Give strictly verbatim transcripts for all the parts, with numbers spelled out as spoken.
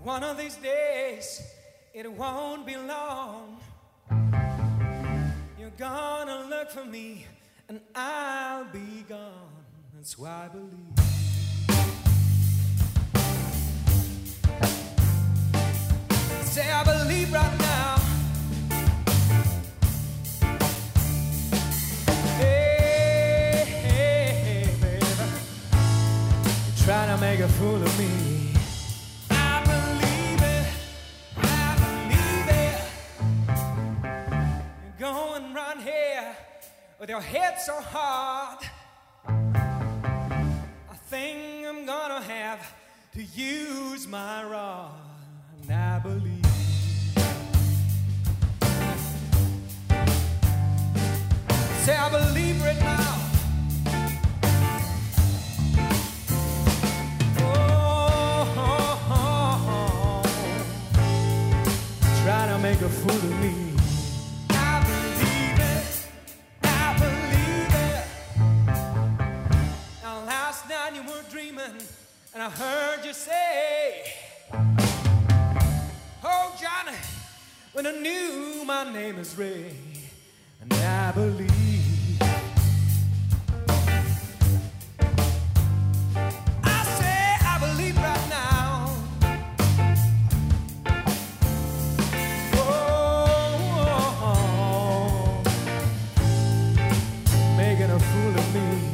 One of these days, it won't be long. You're gonna look for me, and I'll be gone. That's why I believe. Say I believe right now. Hey, hey, hey, baby, you're trying to make a fool of me. With your head so hard, I think I'm gonna have to use my rod. And I believe. Say I believe right now. Oh, oh, oh, oh. Trying to make a fool of me. And I heard you say, oh Johnny, when I knew my name is Ray, and I believe. I say I believe right now. Oh, oh, oh, making a fool of me.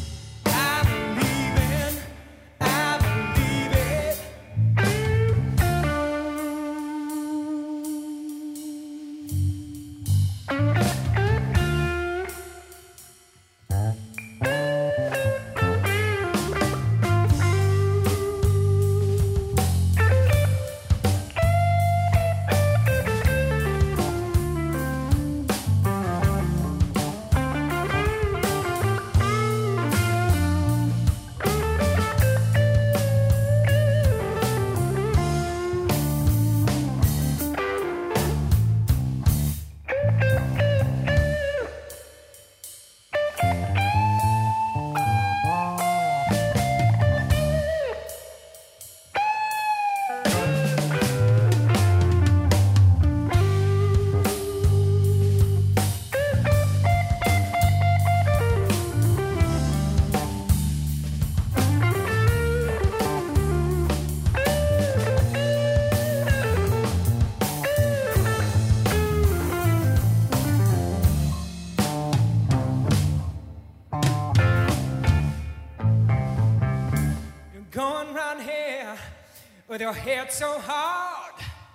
With your head so hard,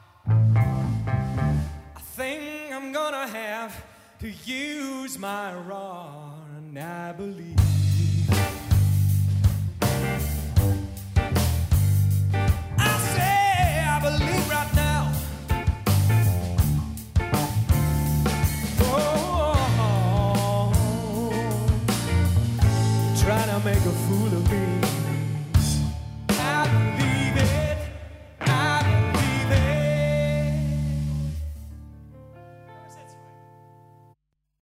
I think I'm gonna have to use my rod, and I believe.